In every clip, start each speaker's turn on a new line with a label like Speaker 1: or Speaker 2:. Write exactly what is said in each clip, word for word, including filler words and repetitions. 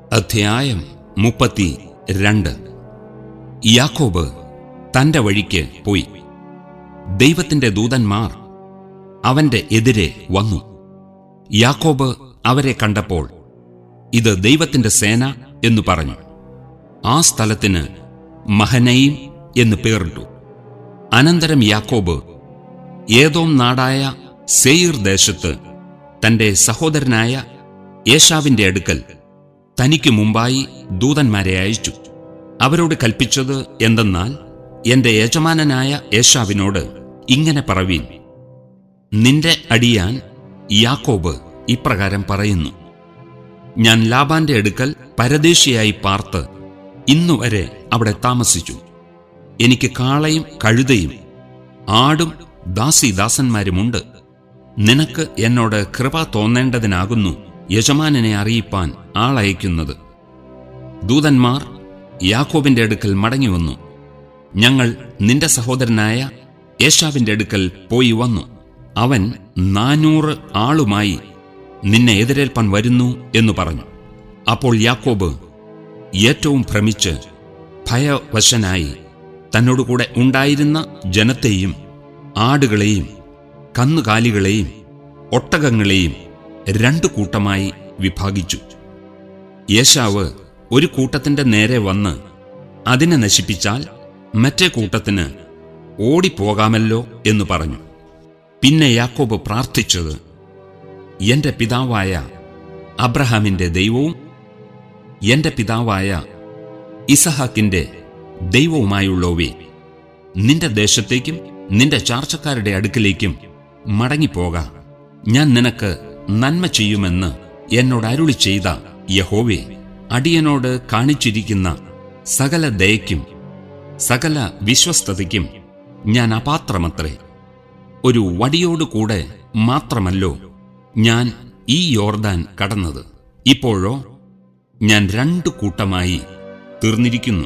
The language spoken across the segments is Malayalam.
Speaker 1: അധ്യായം മുപ്പത്തി രണ്ട്. യാക്കോബ് തന്റെ വഴിക്ക് പോയി. ദൈവത്തിന്റെ ദൂതന്മാർ അവന്റെ എതിരെ വന്നു. യാക്കോബ് അവരെ കണ്ടപ്പോൾ ഇത് ദൈവത്തിന്റെ സേന എന്നു പറഞ്ഞു. ആ സ്ഥലത്തിന് മഹനയീം എന്ന് പേരിട്ടു. അനന്തരം യാക്കോബ് ഏദോം നാടായ സേയീർ ദേശത്ത് തന്റെ സഹോദരനായ ഏശാവിന്റെ അടുക്കൽ തനിക്ക് മുമ്പായി ദൂതന്മാരെ അയച്ചു. അവരോട് കൽപ്പിച്ചത് എന്തെന്നാൽ, എന്റെ യജമാനനായ ഏശാവിനോട് ഇങ്ങനെ പറവീൻ, നിന്റെ അടിയാൻ യാക്കോബ് ഇപ്രകാരം പറയുന്നു, ഞാൻ ലാബാന്റെ അടുക്കൽ പരദേശിയായി പാർത്ത് ഇന്നുവരെ അവിടെ താമസിച്ചു. എനിക്ക് കാളയും കഴുതയും ആടും ദാസീദാസന്മാരുമുണ്ട്. നിനക്ക് എന്നോട് കൃപ തോന്നേണ്ടതിനാകുന്നു യജമാനനെ അറിയിപ്പാൻ ആളയക്കുന്നത്. ദൂതന്മാർ യാക്കോബിന്റെ അടുക്കൽ മടങ്ങിവന്നു. ഞങ്ങൾ നിന്റെ സഹോദരനായ ഏശാവിന്റെ അടുക്കൽ പോയി വന്നു. അവൻ നാനൂറ് ആളുമായി നിന്നെ എതിരേൽപ്പാൻ വരുന്നു എന്നു പറഞ്ഞു. അപ്പോൾ യാക്കോബ് ഏറ്റവും ഭ്രമിച്ച് ഭയവശനായി തന്നോടുകൂടെ ഉണ്ടായിരുന്ന ജനത്തെയും ആടുകളെയും കന്നുകാലികളെയും ഒട്ടകങ്ങളെയും രണ്ടു കൂട്ടമായി വിഭാഗിച്ചു. ഏശാവ് ഒരു കൂട്ടത്തിന്റെ നേരെ വന്ന് അതിനെ നശിപ്പിച്ചാൽ മറ്റേ കൂട്ടത്തിന് ഓടിപ്പോകാമല്ലോ എന്നു പറഞ്ഞു. പിന്നെ യാക്കോബ് പ്രാർത്ഥിച്ചത്, എന്റെ പിതാവായ അബ്രഹാമിന്റെ ദൈവവും എന്റെ പിതാവായ ഇസഹാക്കിന്റെ ദൈവവുമായുള്ളവേ, നിന്റെ ദേശത്തേക്കും നിന്റെ ചാർച്ചക്കാരുടെ അടുക്കിലേക്കും മടങ്ങിപ്പോക. ഞാൻ നിനക്ക് നന്മ ചെയ്യുമെന്ന് എന്നോട് അരുളി ചെയ്ത യഹോവേ, അടിയനോട് കാണിച്ചിരിക്കുന്ന സകല ദയയ്ക്കും സകല വിശ്വസ്തതയ്ക്കും ഞാൻ അപാത്രമത്രേ. ഒരു വടിയോടുകൂടെ മാത്രമല്ലോ ഞാൻ ഈ യോർദാൻ കടന്നത്. ഇപ്പോഴോ ഞാൻ രണ്ടു കൂട്ടമായി തീർന്നിരിക്കുന്നു.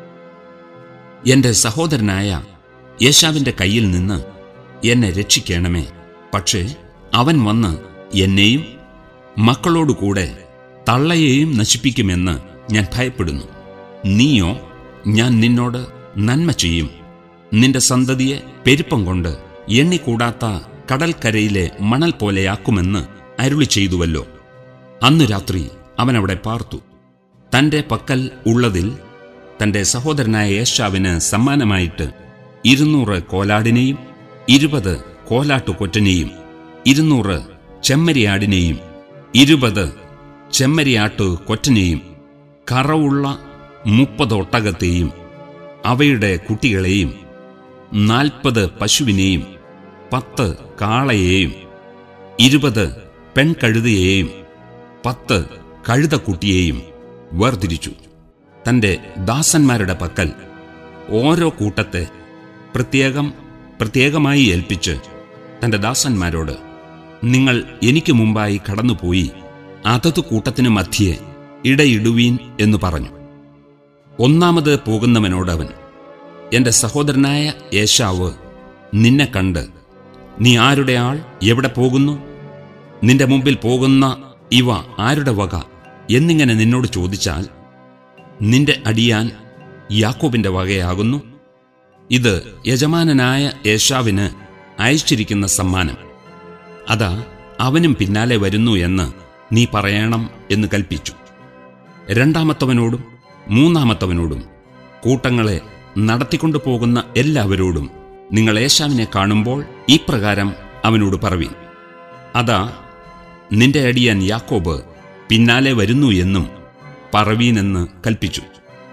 Speaker 1: എന്റെ സഹോദരനായ ഏശാവിന്റെ കയ്യിൽ നിന്ന് എന്നെ രക്ഷിക്കണമേ. പക്ഷേ അവൻ വന്ന് എന്നെയും മക്കളോടുകൂടെ തള്ളയെയും നശിപ്പിക്കുമെന്ന് ഞാൻ ഭയപ്പെടുന്നു. നീയോ, ഞാൻ നിന്നോട് നന്മ ചെയ്യും, നിന്റെ സന്തതിയെ പെരുപ്പം കൊണ്ട് എണ്ണിക്കൂടാത്ത കടൽക്കരയിലെ മണൽ പോലെയാക്കുമെന്ന് അരുളി ചെയ്തുവല്ലോ. അന്നു രാത്രി അവനവിടെ പാർത്തു. തന്റെ പക്കൽ ഉള്ളതിൽ തന്റെ സഹോദരനായ ഏശാവിന് സമ്മാനമായിട്ട് ഇരുന്നൂറ് കോലാടിനെയും ഇരുപത് കോലാട്ടുകൊറ്റനെയും ഇരുന്നൂറ് ചെമ്മരിയാടിനെയും ഇരുപത് ചെമ്മരിയാട്ടു കൊറ്റനെയും കറവുള്ള മുപ്പത് ഒട്ടകത്തെയും അവയുടെ കുട്ടികളെയും നാൽപ്പത് പശുവിനെയും പത്ത് കാളയെയും ഇരുപത് പെൺകഴുതയെയും പത്ത് കഴുതക്കുട്ടിയെയും വേർതിരിച്ചു. തന്റെ ദാസന്മാരുടെ പക്കൽ ഓരോ കൂട്ടത്തെ പ്രത്യേകം പ്രത്യേകമായി ഏൽപ്പിച്ച് തന്റെ ദാസന്മാരോട്, നിങ്ങൾ എനിക്ക് മുമ്പായി കടന്നുപോയി അതത് കൂട്ടത്തിനു മധ്യേ ഇടയിടുവീൻ എന്നു പറഞ്ഞു. ഒന്നാമത് പോകുന്നവനോടവൻ, എന്റെ സഹോദരനായ ഏശാവ് നിന്നെ കണ്ട്, നീ ആരുടെ ആൾ, എവിടെ പോകുന്നു, നിന്റെ മുമ്പിൽ പോകുന്ന ഇവ ആരുടെ വക എന്നിങ്ങനെ നിന്നോട് ചോദിച്ചാൽ, നിന്റെ അടിയാൻ യാക്കോബിന്റെ വകയാകുന്നു. ഇത് യജമാനനായ ഏശാവിന് അയച്ചിരിക്കുന്ന സമ്മാനം. അതാ അവനും പിന്നാലെ വരുന്നു എന്ന് നീ പറയണം എന്ന് കൽപ്പിച്ചു. രണ്ടാമത്തവനോടും മൂന്നാമത്തവനോടും കൂട്ടങ്ങളെ നടത്തിക്കൊണ്ടു പോകുന്ന എല്ലാവരോടും, നിങ്ങൾ ഏശാവിനെ കാണുമ്പോൾ ഇപ്രകാരം അവനോട് പറവീൻ, അതാ നിന്റെ അടിയാൻ യാക്കോബ് പിന്നാലെ വരുന്നു എന്നും പറവീനെന്ന് കൽപ്പിച്ചു.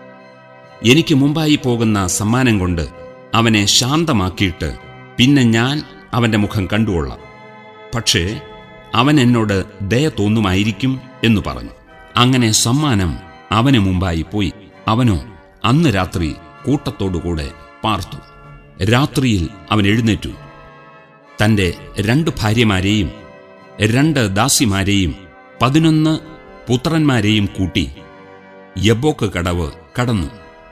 Speaker 1: എനിക്ക് മുമ്പായി പോകുന്ന സമ്മാനം കൊണ്ട് അവനെ ശാന്തമാക്കിയിട്ട് പിന്നെ ഞാൻ അവന്റെ മുഖം കണ്ടുകൊള്ളാം. പക്ഷേ അവൻ എന്നോട് ദയ തോന്നുമായിരിക്കും എന്നു പറഞ്ഞു. അങ്ങനെ സമ്മാനം അവന് മുമ്പായി പോയി. അവനോ അന്ന് രാത്രി കൂട്ടത്തോടുകൂടെ പാർത്തു. രാത്രിയിൽ അവൻ എഴുന്നേറ്റു. തന്റെ രണ്ട് ഭാര്യമാരെയും രണ്ട് ദാസിമാരെയും പതിനൊന്ന് പുത്രന്മാരെയും കൂട്ടി യബ്ബോക്ക് കടവ് കടന്നു.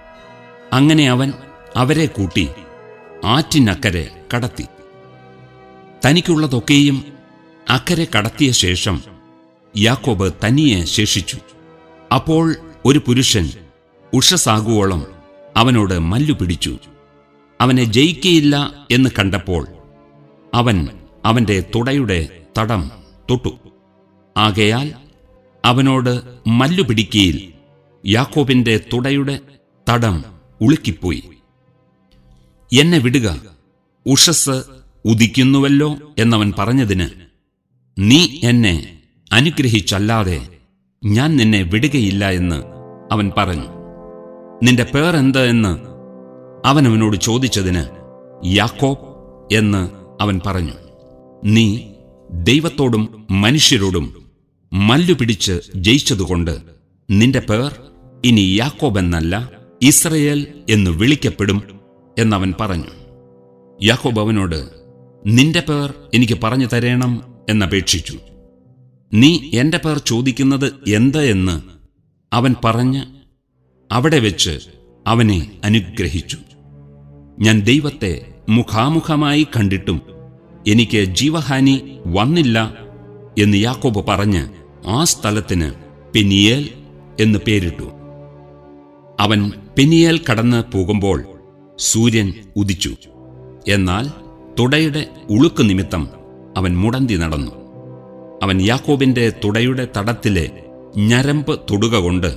Speaker 1: അങ്ങനെ അവൻ അവരെ കൂട്ടി ആറ്റിനക്കരെ കടത്തി. തനിക്കുള്ളതൊക്കെയും അക്കരെ കടത്തിയ ശേഷം യാക്കോബ് തനിയെ ശേഷിച്ചു. അപ്പോൾ ഒരു പുരുഷൻ ഉഷസാകുവോളം അവനോട് മല്ലു പിടിച്ചു. അവനെ ജയിക്കയില്ല എന്ന് കണ്ടപ്പോൾ അവൻ അവന്റെ തുടയുടെ തടം തൊട്ടു. ആകയാൽ അവനോട് മല്ലു പിടിക്കയിൽ യാക്കോബിന്റെ തുടയുടെ തടം ഉളുക്കിപ്പോയി. എന്നെ വിടുക, ഉഷസ് ഉദിക്കുന്നുവല്ലോ എന്നവൻ പറഞ്ഞതിന്, നീ എന്നെ അനുഗ്രഹിച്ചല്ലാതെ ഞാൻ നിന്നെ വിടുകയില്ല എന്ന് അവൻ പറഞ്ഞു. നിന്റെ പേർ എന്ത് എന്ന് അവൻ അവനോട് ചോദിച്ചതിന്, യാക്കോബ് എന്ന് അവൻ പറഞ്ഞു. നീ ദൈവത്തോടും മനുഷ്യരോടും മല്ലു പിടിച്ച് ജയിച്ചതുകൊണ്ട് നിന്റെ പേർ ഇനി യാക്കോബ് എന്നല്ല, ഇസ്രയേൽ എന്ന് വിളിക്കപ്പെടും എന്നവൻ പറഞ്ഞു. യാക്കോബ് അവനോട്, നിന്റെ പേർ എനിക്ക് പറഞ്ഞു തരേണം എന്നപേക്ഷിച്ചു. നീ എന്റെ പേർ ചോദിക്കുന്നത് എന്ത് എന്ന് അവൻ പറഞ്ഞ് അവിടെ വെച്ച് അവനെ അനുഗ്രഹിച്ചു. ഞാൻ ദൈവത്തെ മുഖാമുഖമായി കണ്ടിട്ടും എനിക്ക് ജീവഹാനി വന്നില്ല എന്ന് യാക്കോബ് പറഞ്ഞ് ആ സ്ഥലത്തിന് പെനിയേൽ എന്ന് പേരിട്ടു. അവൻ പെനിയേൽ കടന്ന് പോകുമ്പോൾ സൂര്യൻ ഉദിച്ചു. എന്നാൽ തുടയുടെ ഉളുക്ക് നിമിത്തം അവൻ മുടന്തി നടന്നു. അവൻ യാക്കോബിന്റെ തുടയുടെ തടത്തിലെ ഞരമ്പ് തൊടുക കൊണ്ട്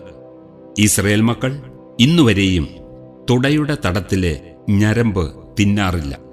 Speaker 1: ഇസ്രായേൽ മക്കൾ ഇന്നുവരെയും തുടയുടെ തടത്തിലെ ഞരമ്പ് തിന്നാറില്ല.